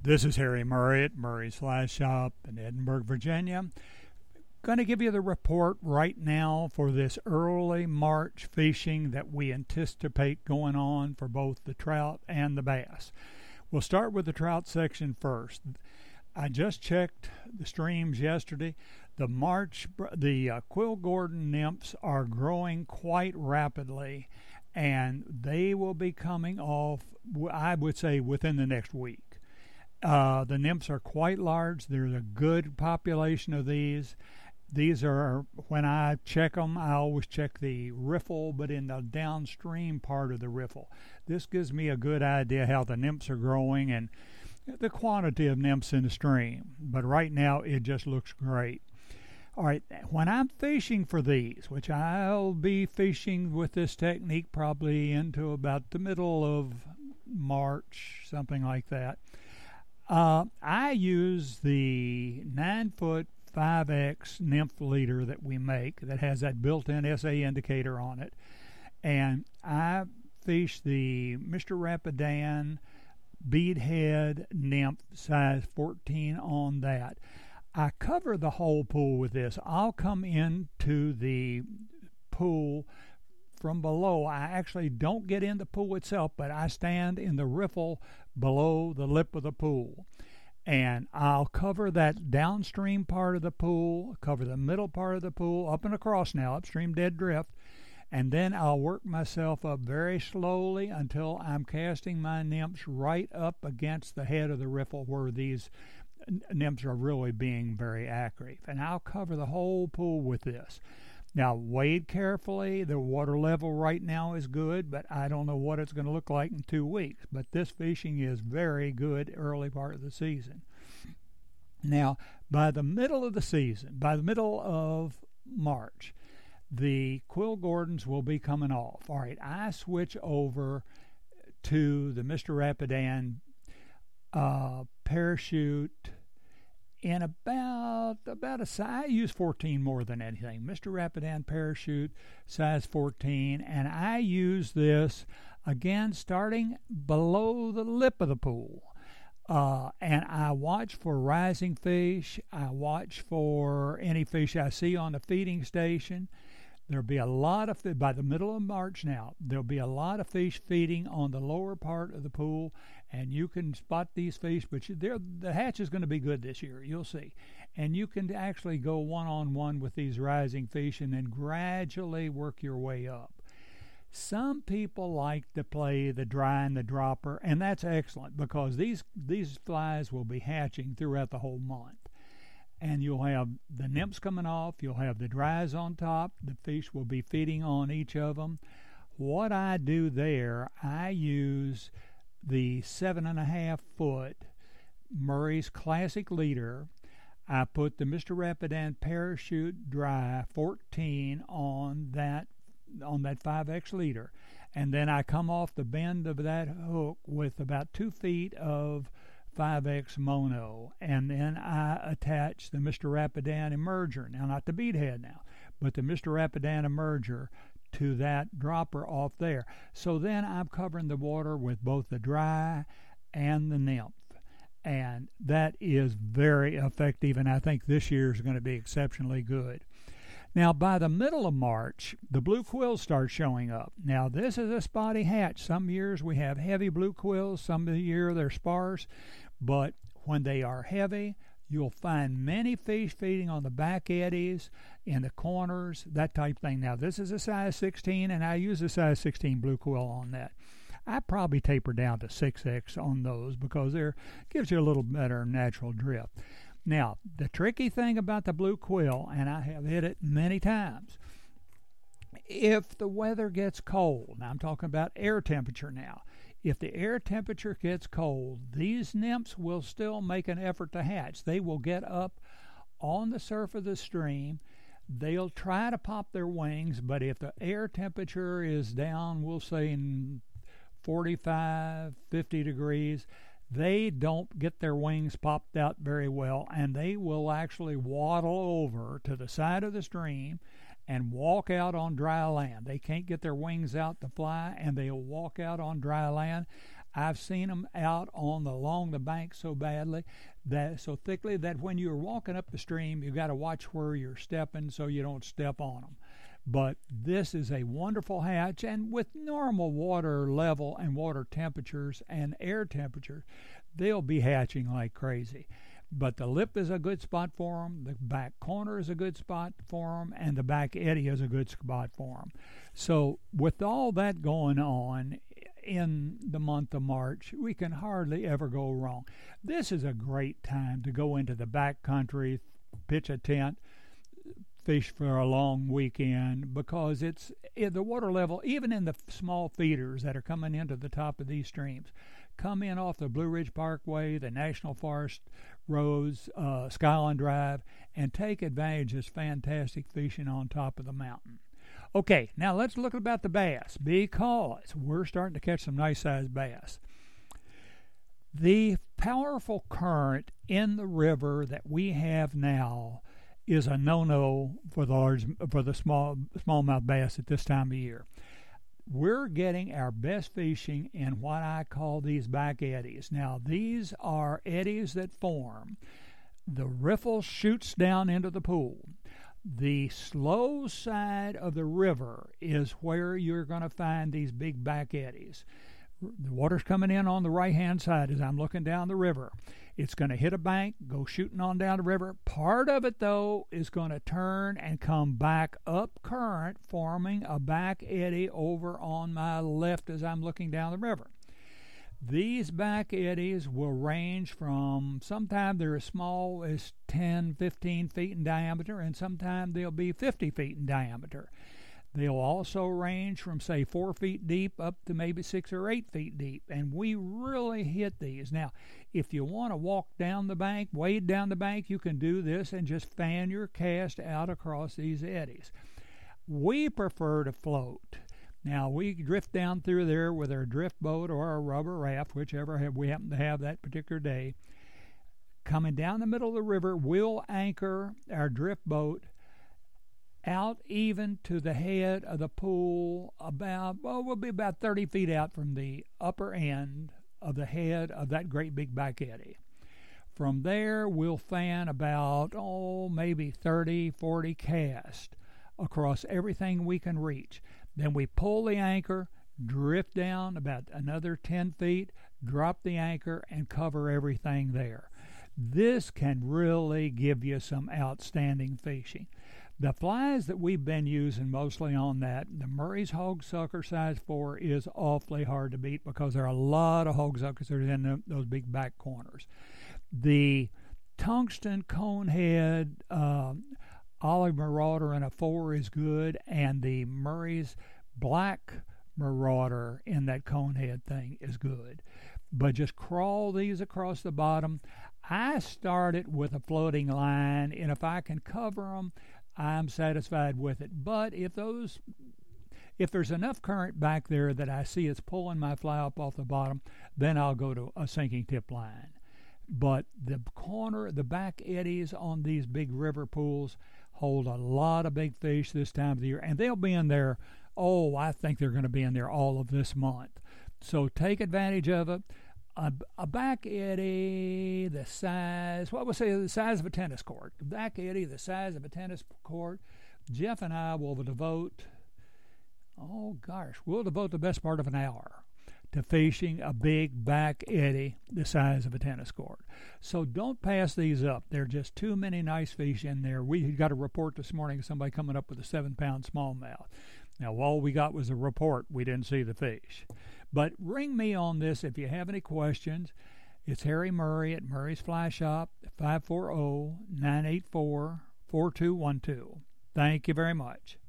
This is Harry Murray at Murray's Fly Shop in Edinburgh, Virginia. Going to give you the report right now for this early March fishing that we anticipate going on for both the trout and the bass. We'll start with the trout section first. I just checked the streams yesterday. The Quill Gordon nymphs are growing quite rapidly, and they will be coming off, I would say, within the next week. The nymphs are quite large. There's a good population of these. These are, when I check them, I always check the riffle, but in the downstream part of the riffle. This gives me a good idea how the nymphs are growing and the quantity of nymphs in the stream. But right now, it just looks great. All right, when I'm fishing for these, which I'll be fishing with this technique probably into about the middle of March, something like that, I use the 9-foot 5X nymph leader that we make that has that built-in SA indicator on it, and I fish the Mr. Rapidan beadhead nymph size 14 on that. I cover the whole pool with this. I'll come into the pool from below. I actually don't get in the pool itself, but I stand in the riffle below the lip of the pool. And I'll cover that downstream part of the pool, cover the middle part of the pool, up and across now, upstream dead drift, and then I'll work myself up very slowly until I'm casting my nymphs right up against the head of the riffle where these nymphs are really being very active. And I'll cover the whole pool with this. Now, wade carefully. The water level right now is good, but I don't know what it's going to look like in 2 weeks. But this fishing is very good early part of the season. Now, by the middle of the season, by the middle of March, the Quill Gordons will be coming off. All right, I switch over to the Mr. Rapidan parachute in about a size. I use 14 more than anything. Mr. Rapidan parachute size 14, and I use this again starting below the lip of the pool. And I watch for rising fish. I watch for any fish I see on the feeding station. There'll be a lot of, by the middle of March now, there'll be a lot of fish feeding on the lower part of the pool, and you can spot these fish, but the hatch is going to be good this year, you'll see. And you can actually go one-on-one with these rising fish and then gradually work your way up. Some people like to play the dry and the dropper, and that's excellent because these flies will be hatching throughout the whole month. And you'll have the nymphs coming off, you'll have the dries on top, the fish will be feeding on each of them. What I do there, I use the 7.5 foot Murray's Classic leader. I put the Mr. Rapidan parachute dry 14 on that 5X leader, and then I come off the bend of that hook with about 2 feet of 5X mono, and then I attach the Mr. Rapidan emerger, now not the beadhead now, but the Mr. Rapidan emerger to that dropper off there. So then I'm covering the water with both the dry and the nymph, and that is very effective, and I think this year is going to be exceptionally good. Now, by the middle of March, the blue quills start showing up. Now, this is a spotty hatch. Some years we have heavy blue quills. Some of the year they're sparse. But when they are heavy, you'll find many fish feeding on the back eddies, in the corners, that type thing. Now, this is a size 16, and I use a size 16 blue quill on that. I probably taper down to 6X on those because it gives you a little better natural drift. Now, the tricky thing about the blue quill, and I have hit it many times, if the weather gets cold, now I'm talking about air temperature now, if the air temperature gets cold, these nymphs will still make an effort to hatch. They will get up on the surface of the stream. They'll try to pop their wings, but if the air temperature is down, we'll say in 45, 50 degrees, they don't get their wings popped out very well, and they will actually waddle over to the side of the stream and walk out on dry land. They can't get their wings out to fly, and they'll walk out on dry land. I've seen them out along the bank so thickly that when you're walking up the stream, you got to watch where you're stepping so you don't step on them. But this is a wonderful hatch, and with normal water level and water temperatures and air temperatures, they'll be hatching like crazy. But the lip is a good spot for them, the back corner is a good spot for them, and the back eddy is a good spot for them. So with all that going on in the month of March, we can hardly ever go wrong. This is a great time to go into the back country, pitch a tent, fish for a long weekend, because it's the water level, even in the small feeders that are coming into the top of these streams, come in off the Blue Ridge Parkway, the National Forest roads, Skyline Drive, and take advantage of this fantastic fishing on top of the mountain. Okay, now let's look about the bass, because we're starting to catch some nice sized bass. The powerful current in the river that we have now is a no-no for the smallmouth bass at this time of year. We're getting our best fishing in what I call these back eddies. Now, these are eddies that form. The riffle shoots down into the pool. The slow side of the river is where you're going to find these big back eddies. The water's coming in on the right-hand side as I'm looking down the river. It's going to hit a bank, go shooting on down the river. Part of it, though, is going to turn and come back up current, forming a back eddy over on my left as I'm looking down the river. These back eddies will range from, sometimes they're as small as 10, 15 feet in diameter, and sometimes they'll be 50 feet in diameter. They'll also range from, say, 4 feet deep up to maybe 6 or 8 feet deep, and we really hit these. Now, if you want to walk down the bank, wade down the bank, you can do this and just fan your cast out across these eddies. We prefer to float. Now, we drift down through there with our drift boat or our rubber raft, whichever we happen to have that particular day. Coming down the middle of the river, we'll anchor our drift boat out even to the head of the pool, we'll be about 30 feet out from the upper end of the head of that great big back eddy. From there, we'll fan about, maybe 30, 40 casts across everything we can reach. Then we pull the anchor, drift down about another 10 feet, drop the anchor, and cover everything there. This can really give you some outstanding fishing. The flies that we've been using mostly on that, the Murray's Hogsucker size 4 is awfully hard to beat because there are a lot of hogsuckers that are in those big back corners. The tungsten conehead olive marauder in a 4 is good, and the Murray's black marauder in that conehead thing is good. But just crawl these across the bottom. I start it with a floating line, and if I can cover them, I'm satisfied with it. But if there's enough current back there that I see it's pulling my fly up off the bottom, then I'll go to a sinking tip line. But the back eddies on these big river pools hold a lot of big fish this time of the year, and they'll be in there. I think they're going to be in there all of this month. So take advantage of it. A back eddy the size, the size of a tennis court. A back eddy the size of a tennis court. Jeff and I will devote, we'll devote the best part of an hour to fishing a big back eddy the size of a tennis court. So don't pass these up. There are just too many nice fish in there. We got a report this morning of somebody coming up with a 7-pound smallmouth. Now, all we got was a report. We didn't see the fish. But ring me on this if you have any questions. It's Harry Murray at Murray's Fly Shop, 540-984-4212. Thank you very much.